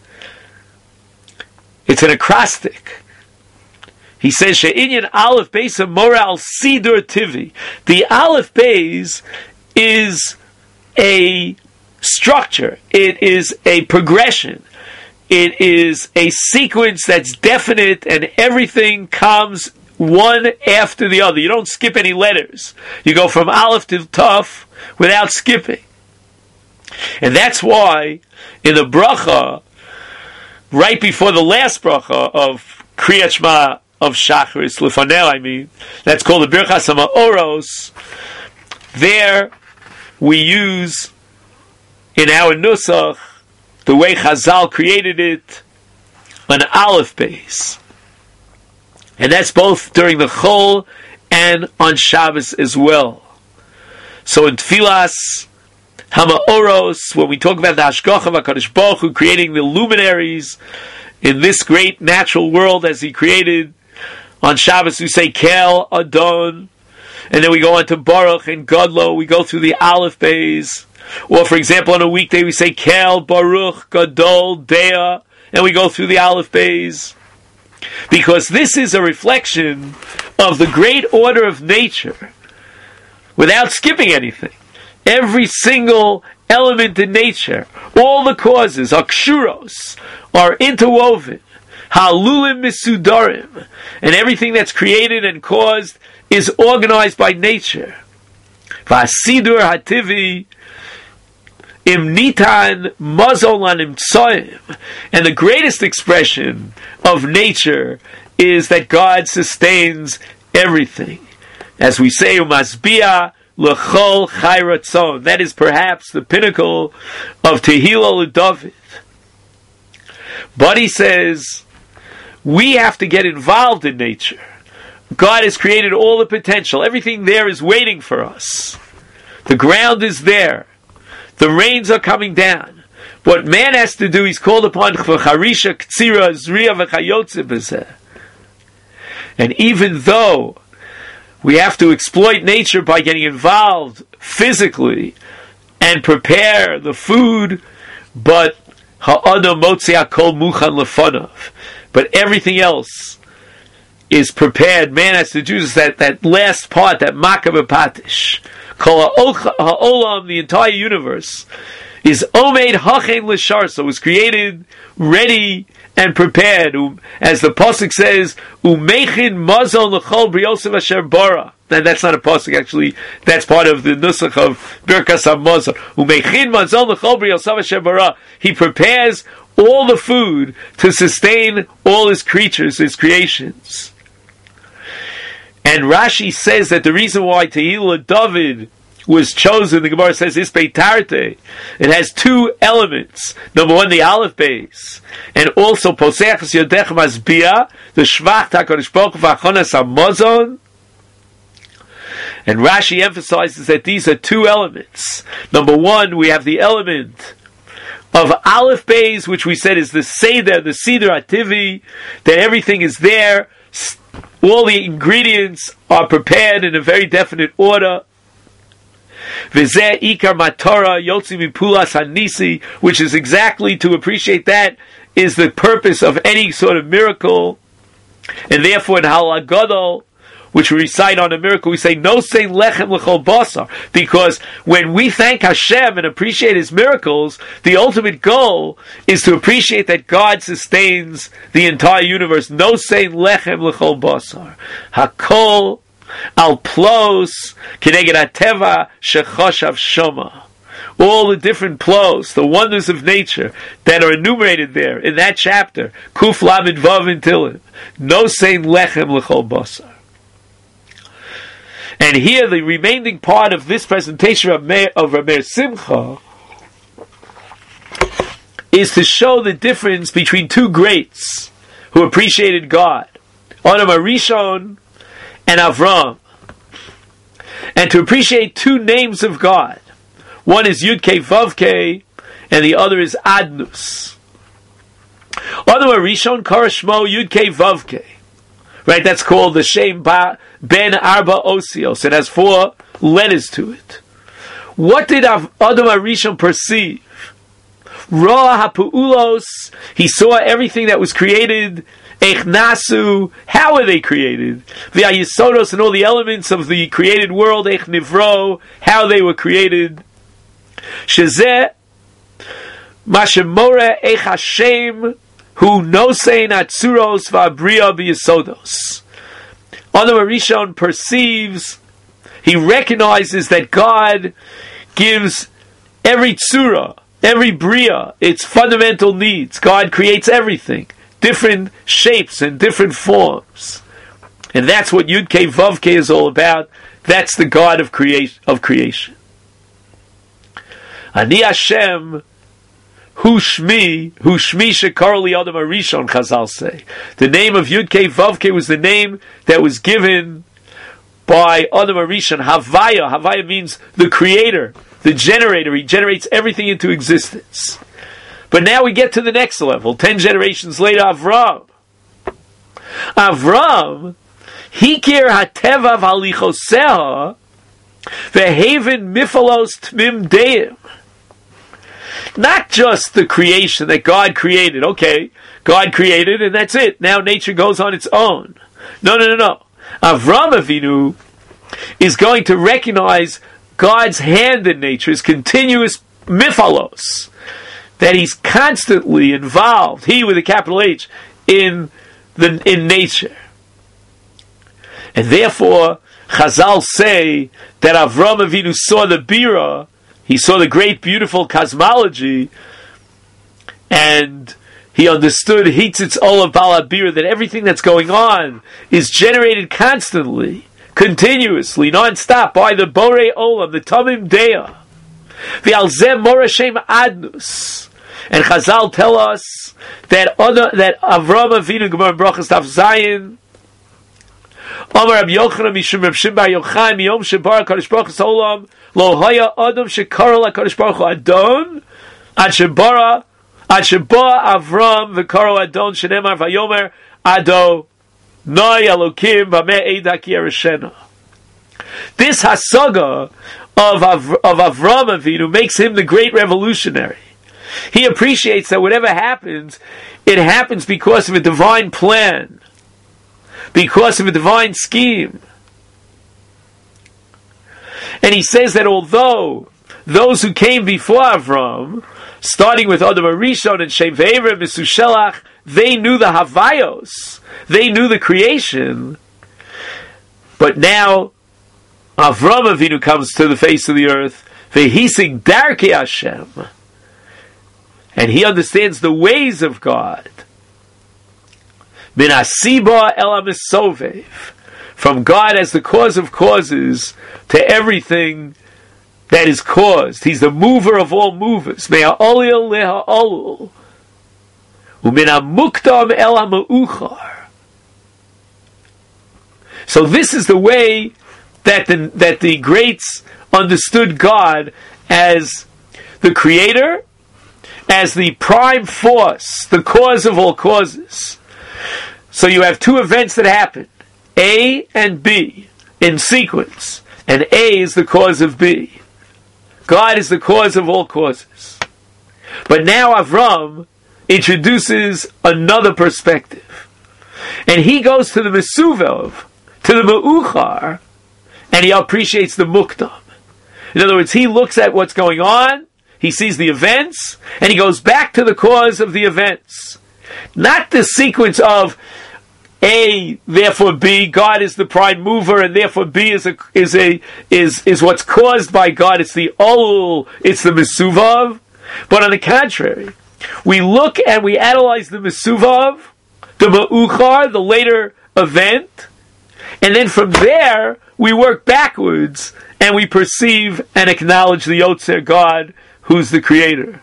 It's an acrostic. He says, She'inyan Aleph Beisa Moral Sidur Tivi. The Aleph base is a structure. It is a progression. It is a sequence that's definite, and everything comes one after the other. You don't skip any letters. You go from Aleph to Taf without skipping. And that's why in the bracha, right before the last bracha of Kriyat Shema of Shacharis, Lefanel, I mean, that's called the Birchas HaMa'oros. There we use, in our Nusach, the way Chazal created it, an Aleph base. And that's both during the Chol and on Shabbos as well. So in Tfilas HaMa'oros, when we talk about the Hashgacha of HaKadosh Baruch Hu creating the luminaries in this great natural world as He created, on Shabbos we say Kel, Adon, and then we go on to Baruch and Godlo, we go through the Aleph base. Or for example, on a weekday we say Kel, Baruch, Gadol, Dea, and we go through the Aleph base. Because this is a reflection of the great order of nature, without skipping anything. Every single element in nature, all the causes, akshuros, are interwoven. Halulim misudarim, and everything that's created and caused is organized by nature. Vasidur hativi im nitan mazol imtsoim, and the greatest expression of nature is that God sustains everything. As we say, umasbia l'chol chai ratzon. That is perhaps the pinnacle of Tehillah LeDavid. But he says, we have to get involved in nature. God has created all the potential. Everything there is waiting for us. The ground is there. The rains are coming down. What man has to do, he's called upon charisha, ktsira, zriya, v'chayotze b'zeh. And even though we have to exploit nature by getting involved physically and prepare the food, but ha'adam motzi hakol muchan lefonav. But everything else is prepared. Man has to do that, that last part, that makah b'patish. Kol ha'olam, the entire universe, is omeid hachen l'shar, so it was created, ready, and prepared. As the pasuk says, umechin mazon l'chol briosav asher bara. And that's not a pasuk, actually. That's part of the nusach of Birkas HaMazon. Umechin mazon l'chol briosav asher bara. He prepares all the food to sustain all His creatures, His creations. And Rashi says that the reason why Tehillah David was chosen, the Gemara says, Ispei Tarte, it has two elements. Number one, the Aleph base, and also Poseachas Yodech Masbia, the Shvach HaKadosh Baruch Hu V'Achonas HaMazon. And Rashi emphasizes that these are two elements. Number one, we have the element of Aleph base, which we said is the Seder, the Seder Ativi, that everything is there, all the ingredients are prepared in a very definite order. V'zeh ikar matara yotzi mipulas hanisi, which is exactly, to appreciate that is the purpose of any sort of miracle. And therefore in Halacha Gadol, which we recite on a miracle, we say, no sein lechem l'chol basar. Because when we thank Hashem and appreciate His miracles, the ultimate goal is to appreciate that God sustains the entire universe. No sein lechem l'chol basar. Hakol al plos kineged ateva shechoshav shoma. All the different plos, the wonders of nature that are enumerated there in that chapter. Kuf lamed vav intilim. No sein lechem l'chol basar. And here, the remaining part of this presentation of Meir, of Rameir Simcha is to show the difference between two greats who appreciated God, Adam Arishon and Avram, and to appreciate two names of God. One is Yud-Kei Vav-Kei, and the other is Adnus. Adam Arishon Karashmo Yud-Kei Vav-Kei. Right, that's called the Shem ba, Ben Arba Osios. It has four letters to it. What did Adam HaRishon perceive? Ra HaPu'ulos, he saw everything that was created. Eich Nasu, how are they created? V'Ayisodos, and all the elements of the created world. Eich Nivro, how they were created. Shezeh, Mashemore Eich Hashem, Hu Nosein Atzuros V'Abriya B'Yisodos. Adam HaRishon perceives, he recognizes that God gives every tzura, every bria, its fundamental needs. God creates everything, different shapes and different forms. And that's what Yud Kei Vav Kei is all about. That's the God of creation. Of creation. Ani Hashem, Hu Shmi, Hu Shmi Shekar Li Adam HaRishon, Chazal say. The name of Yud Kei Vav Kei was the name that was given by Adam HaRishon. Havaya, Havaya means the creator, the generator. He generates everything into existence. But now we get to the next level. Ten generations later, Avram. Avram, Hikir Hateva V'Alichoseha, Ve'Haven Mifalos Tmim Deim. Not just the creation that God created. Okay, God created and that's it. Now nature goes on its own. No, no, no, no. Avram Avinu is going to recognize God's hand in nature, his continuous mifalos, that he's constantly involved, he with a capital H, in the in nature. And therefore, Chazal say that Avram Avinu saw the Bira, he saw the great, beautiful cosmology, and he understood Hitzitz Olav Balabir, that everything that's going on is generated constantly, continuously, non-stop, by the Borei Olam, the Tamim Dea. V'alzeh Morashem Adnus. And Chazal tell us that that Avram Avinu, Gemara Brachas Daf Zayin, Amar Rabbi Yochanan Mishum Reb Shimon Bar Yochai Miyom Shebar HaKadosh Baruch Hu Olam Lo Haya Adam Shekara LaKadosh Baruch Hu Adon Ad Shebara Ad Sheba Avram V'Karo Adon Shenemar Vayomer Ado Noi Elokim V'Meh Eida Ki Ereshena. This hasaga of Av, of Avram Avinu makes him the great revolutionary. He appreciates that whatever happens, it happens because of a divine plan, because of a divine scheme. And he says that although those who came before Avram, starting with Adam HaRishon and Shem Ve'ever, Mesushelach, they knew the Havayos, they knew the creation, but now Avram Avinu comes to the face of the earth, Ve'hisig Darkei Hashem, and he understands the ways of God. Min hasiba el hamisovev, from God as the cause of causes to everything that is caused. He's the mover of all movers. Min ha'olil leha'olul, umin ha'mukdam el ha'meuchar. So this is the way that the that the greats understood God, as the creator, as the prime force, the cause of all causes. So you have two events that happen, A and B, in sequence, and A is the cause of B. God is the cause of all causes. But now Avram introduces another perspective, and he goes to the Mesuvev, to the Meuchar, and he appreciates the Mukdam. In other words, he looks at what's going on, he sees the events, and he goes back to the cause of the events. Not the sequence of A, therefore B, God is the prime mover, and therefore B is a is a is is what's caused by God. It's the Olul, it's the Mesuvav. But on the contrary, we look and we analyze the Mesuvav, the Meuchar, the later event, and then from there we work backwards and we perceive and acknowledge the Yotzer God, who's the creator.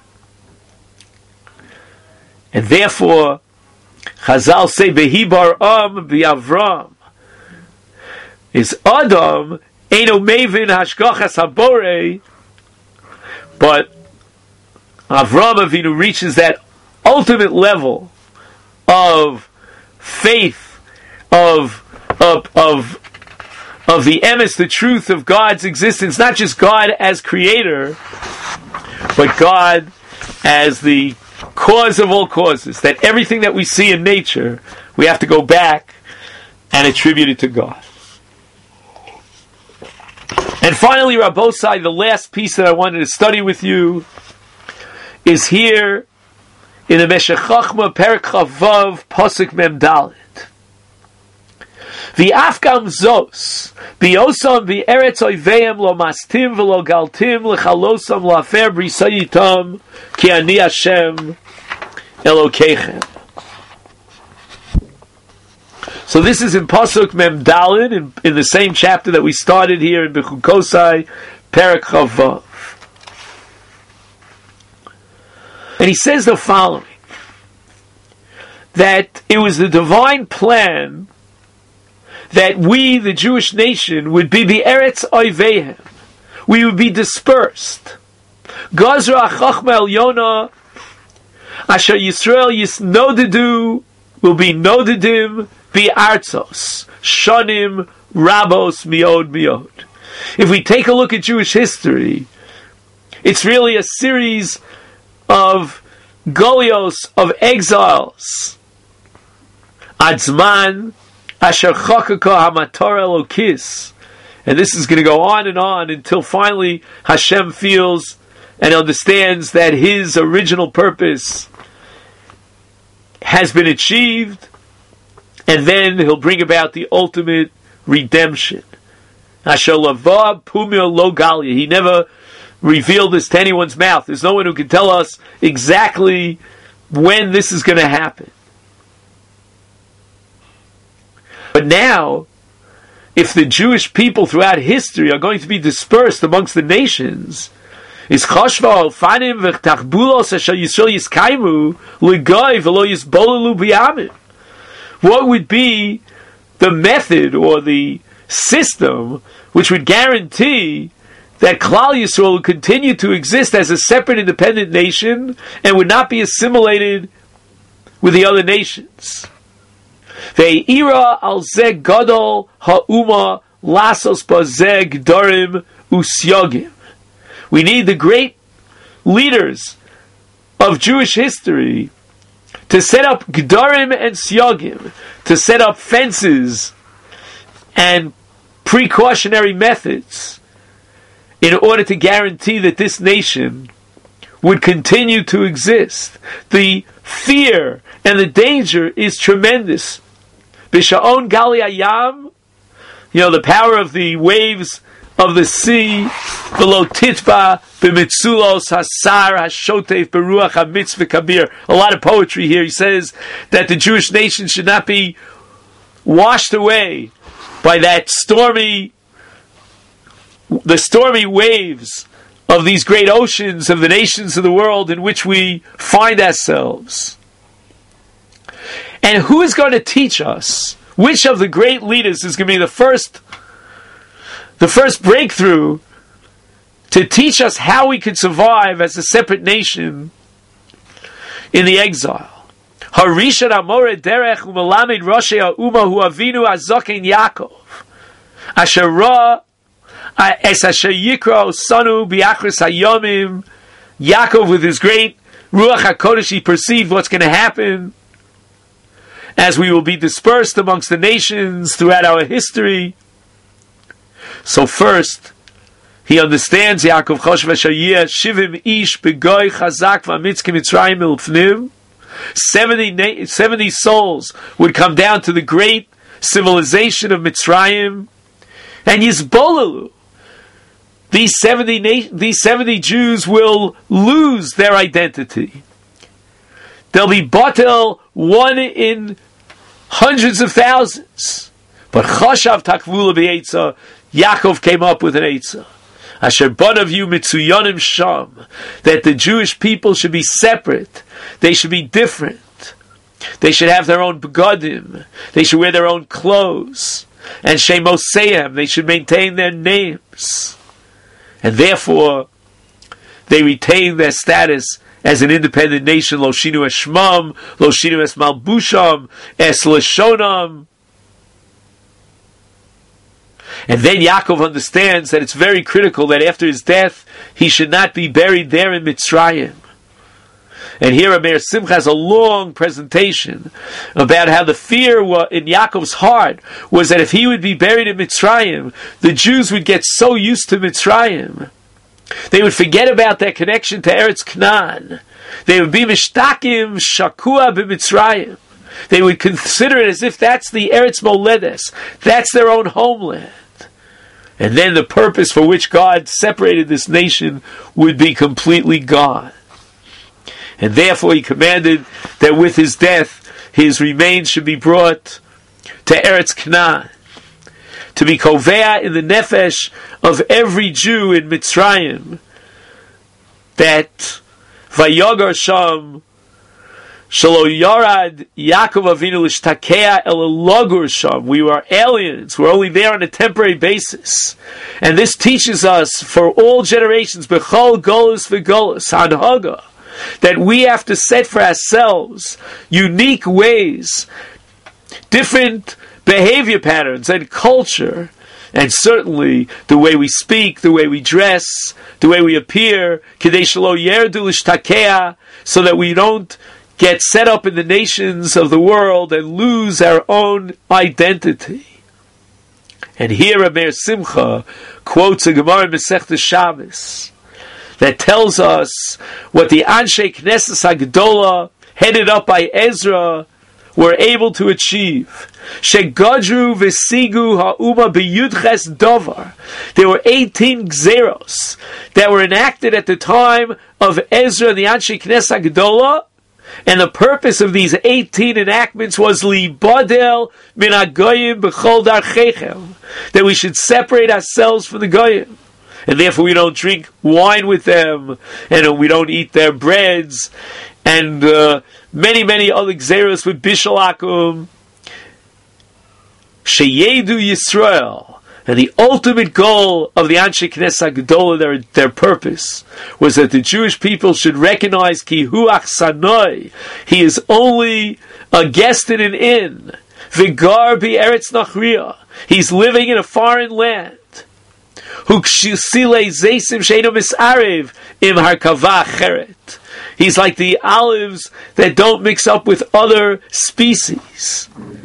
And therefore, Chazal say, Behi bar am v'Avram. Is Adam, Eino mevin hashgachas habore, but Avram Avinu reaches that ultimate level of faith, of of of of the emes, the truth of God's existence, not just God as creator, but God as the cause of all causes. That everything that we see in nature, we have to go back and attribute it to God. And finally, Rabbosai, the last piece that I wanted to study with you is here in the Meshech Chochmah, Perek Chavav, Pasuk Mem Dalet. V'afgam zos, biosam v'eretz oiveim lo mastim v'lo galtim l'chalosam l'afer brisayitam ki ani Hashem Elokeichem. So this is in Pasuk Mem Dalet, in, in the same chapter that we started here in Bechukosai, Perek Chavav. And he says the following, that it was the divine plan that we, the Jewish nation, would be the Eretz Oivehem. We would be dispersed. Gazra Chachma Elyona, Asher Yisrael Yisnodedu, will be Nodedim, be Artzos, Shonim, Rabos, Miod, Miod. If we take a look at Jewish history, it's really a series of Golios, of exiles. Adzman, Asher Chokaka Hamator Elokis. And this is going to go on and on until finally Hashem feels and understands that his original purpose has been achieved, and then he'll bring about the ultimate redemption. Asher Lavav Pumio Lo Galia. He never revealed this to anyone's mouth. There's no one who can tell us exactly when this is going to happen. But now, if the Jewish people throughout history are going to be dispersed amongst the nations, is Choshva Alfanim v'Tachbulos Asher Yisrael Yiskaimu L'Goy V'Lo Yisbolelu B'Yamim. What would be the method or the system which would guarantee that Klal Yisrael would continue to exist as a separate independent nation and would not be assimilated with the other nations? Ve'ira al zeg gadol ha'uma lasos bazeg darim usyogim. We need the great leaders of Jewish history to set up gdarim and syogim, to set up fences and precautionary methods in order to guarantee that this nation would continue to exist. The fear and the danger is tremendous. B'sha'on gali hayam, you know, the power of the waves of the sea, below titva, b'mitzulos, hasar, hashotef, beruach, hamitzvah, kabir. A lot of poetry here. He says that the Jewish nation should not be washed away by that stormy, the stormy waves of these great oceans of the nations of the world in which we find ourselves. And who is going to teach us? Which of the great leaders is going to be the first, the first breakthrough to teach us how we could survive as a separate nation in the exile? Harishan Amore Derech Umelamed Roshei Ha'uma Hu Avinu Azoken Yaakov Asher Ra Es Asher Yikra Sanu Biachris Hayomim. Yaakov, with his great Ruach HaKodesh, he perceived what's going to happen as we will be dispersed amongst the nations throughout our history. So first, he understands Yaakov Choshev Shayeh Shivim Ish Begoy Chazak V'Amitzke Mitzrayim Ilfnim. Seventy seventy souls would come down to the great civilization of Mitzrayim, and Yisbolelu. These seventy these seventy Jews will lose their identity. They'll be batel, one in hundreds of thousands. But Chashav Takvula B'Eitzah, Yaakov came up with an Eitzah. Asher banav you mitzuyanim sham, that the Jewish people should be separate. They should be different. They should have their own begadim. They should wear their own clothes. And shemoseim, they should maintain their names. And therefore, they retain their status as an independent nation. Lo shinu es shmam, lo shinu es malbusham, es leshonam. And then Yaakov understands that it's very critical that after his death, he should not be buried there in Mitzrayim. And here Meir Simcha has a long presentation about how the fear in Yaakov's heart was that if he would be buried in Mitzrayim, the Jews would get so used to Mitzrayim, they would forget about their connection to Eretz Canaan. They would be mishtakim shakua b'Mitzrayim. They would consider it as if that's the Eretz Moledes, that's their own homeland. And then the purpose for which God separated this nation would be completely gone. And therefore he commanded that with his death, his remains should be brought to Eretz Canaan, to be kovea in the nefesh of every Jew in Mitzrayim, that vayogar sham shelo yarad Yaakov Avinu l'shtakea el logur sham. We were aliens. We're only there on a temporary basis. And this teaches us for all generations, bechol golus v'golus, hanhaga, that we have to set for ourselves unique ways, different behavior patterns and culture, and certainly the way we speak, the way we dress, the way we appear, kidei shelo yerdu l'shtakea, so that we don't get set up in the nations of the world and lose our own identity. And here Meir Simcha quotes a Gemara in Masechta Shabbos that tells us what the Anshe Knesset HaGedolah, headed up by Ezra, were able to achieve. Shegadru v'sigu ha'uma b'yudches davar. There were eighteen gzeros that were enacted at the time of Ezra and the Anshe Knesset HaGedolah, and the purpose of these eighteen enactments was libadel min hagoyim b'chol darchechem, that we should separate ourselves from the goyim. And therefore we don't drink wine with them, and we don't eat their breads, and uh, many, many other gzeros with bishul akum. Sheyedu Yisrael. And the ultimate goal of the Anshe Knesset HaGedolah, their, their purpose, was that the Jewish people should recognize Ki Hu Achsanoi. He is only a guest in an inn. Vigar Bi Eretz Nachriya. He's living in a foreign land. He's like the olives that don't mix up with other species.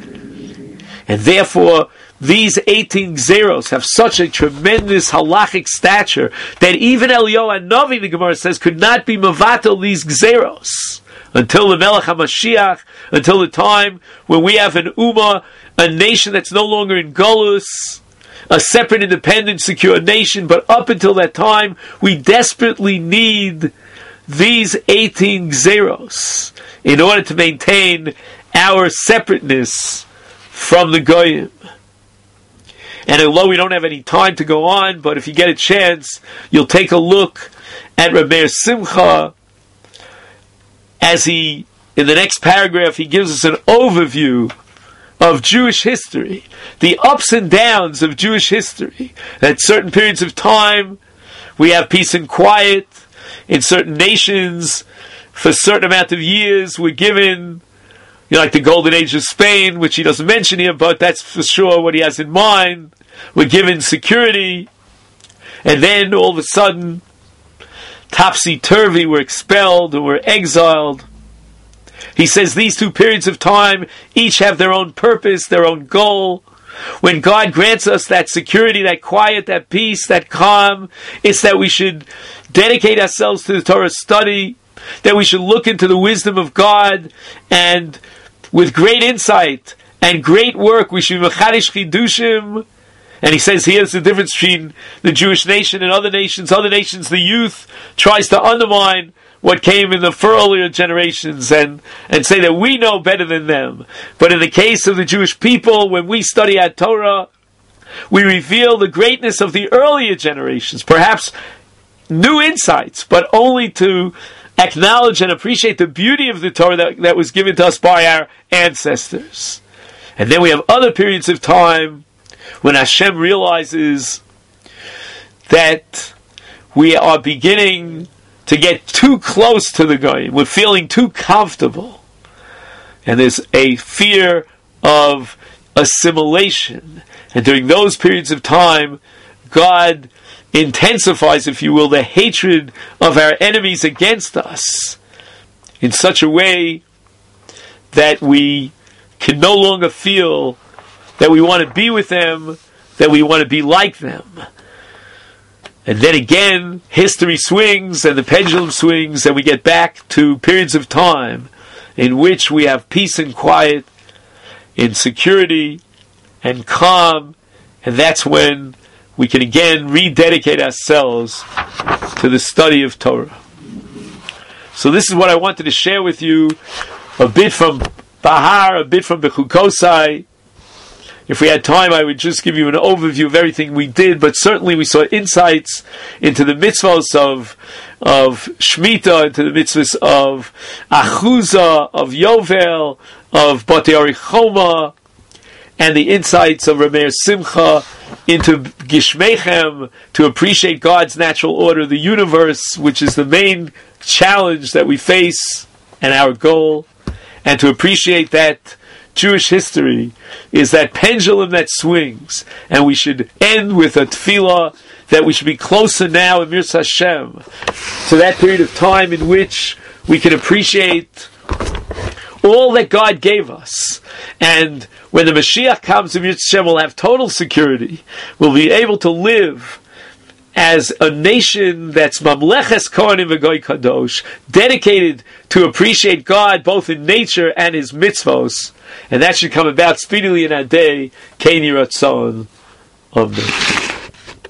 And therefore, these eighteen Gzeros have such a tremendous halachic stature that even Eliyahu HaNavi, the Gemara says, could not be mevatel these Gzeros until the Melech HaMashiach, until the time when we have an Ummah, a nation that's no longer in Golus, a separate, independent, secure nation. But up until that time, we desperately need these eighteen Gzeros in order to maintain our separateness from the Goyim. And although we don't have any time to go on, but if you get a chance, you'll take a look at Reb Meir Simcha as he, in the next paragraph, he gives us an overview of Jewish history, the ups and downs of Jewish history. At certain periods of time, we have peace and quiet. In certain nations, for a certain amount of years, we're given, you know, like the Golden Age of Spain, which he doesn't mention here, but that's for sure what he has in mind. We're given security, and then all of a sudden, topsy-turvy, we're expelled, or we're exiled. He says these two periods of time each have their own purpose, their own goal. When God grants us that security, that quiet, that peace, that calm, it's that we should dedicate ourselves to the Torah study, that we should look into the wisdom of God, and with great insight and great work, we should be mechadish chidushim. And he says here's the difference between the Jewish nation and other nations. Other nations, the youth tries to undermine what came in the earlier generations and, and say that we know better than them. But in the case of the Jewish people, when we study our Torah, we reveal the greatness of the earlier generations, perhaps new insights, but only to acknowledge and appreciate the beauty of the Torah that, that was given to us by our ancestors. And then we have other periods of time when Hashem realizes that we are beginning to get too close to the Goyim. We're feeling too comfortable. And there's a fear of assimilation. And during those periods of time, God intensifies, if you will, the hatred of our enemies against us in such a way that we can no longer feel that we want to be with them, that we want to be like them. And then again, history swings and the pendulum swings, and we get back to periods of time in which we have peace and quiet, in security and calm, and that's when we can again rededicate ourselves to the study of Torah. So this is what I wanted to share with you, a bit from Bahar, a bit from the Chukosai. If we had time, I would just give you an overview of everything we did, but certainly we saw insights into the mitzvahs of of Shemitah, into the mitzvahs of Achuzah, of Yovel, of Batei Arichoma, and the insights of Rameir Simcha into Gishmechem, to appreciate God's natural order, the universe, which is the main challenge that we face and our goal, and to appreciate that Jewish history is that pendulum that swings, and we should end with a tefillah that we should be closer now in Mirz Hashem to that period of time in which we can appreciate all that God gave us. And when the Mashiach comes in Mirz Hashem, we'll have total security. We'll be able to live as a nation that's Mamleches Kohanim V'Goy Kadosh, dedicated to appreciate God both in nature and His mitzvos. And that should come about speedily in our day. Kein Yiratzon. Amen.